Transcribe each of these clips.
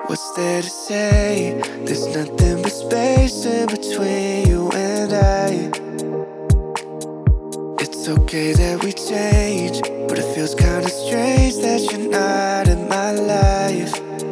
What's there to say? There's nothing but space in between you and I. It's okay that we change, but it feels kinda strange that you're not in my life.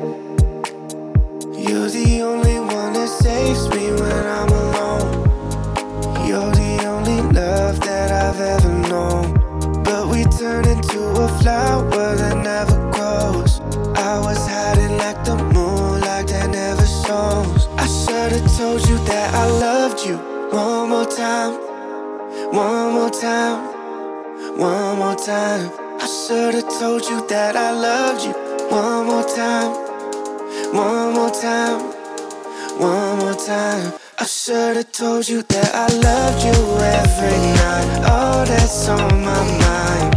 You're the only one that saves me when I'm alone. You're the only love that I've ever known. But we turn into a flower that never grows. I was hiding like the moonlight that never shows. I should've told you that I loved you one more time. One more time, one more time. I should've told you that I loved you one more time. One more time, one more time. I should've told you that I loved you every night. Oh, that's on my mind.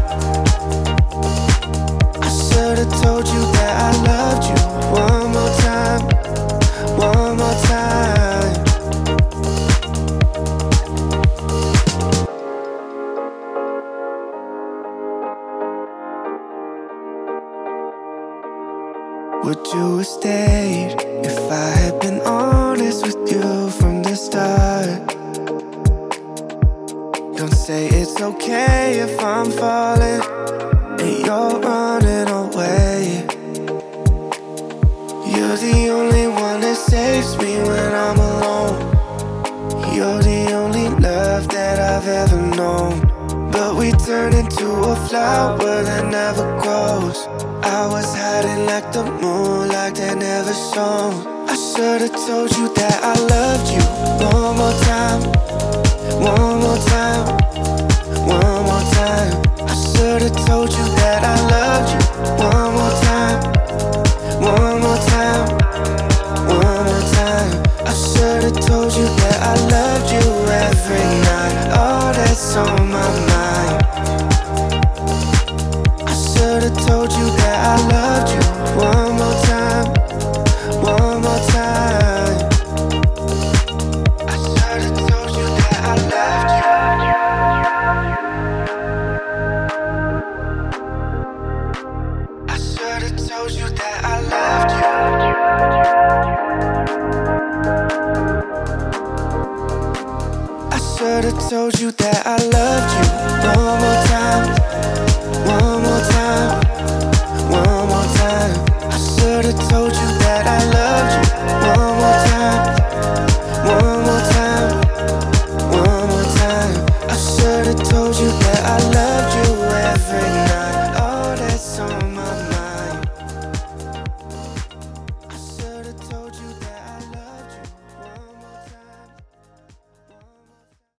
I should've told you that I loved you one more time. One more time. Would you have stayed if I had been honest with you from the start? Don't say it's okay if I'm falling and you're running away. You're the only one that saves me when I'm alone. You're the only love that I've ever known. But we turn into a flower that never grows. I was hiding like the moonlight that never shone. I should've told you that I loved you one more time. One more time, one more time. I should've told you that I loved you one more time. One more time, one more time. I should've told you that I loved you every night. Oh, that's on my mind. I should've told you that I loved you one more time. One more time. I should've told you that I loved you. I should've told you that I loved you. I should've told you that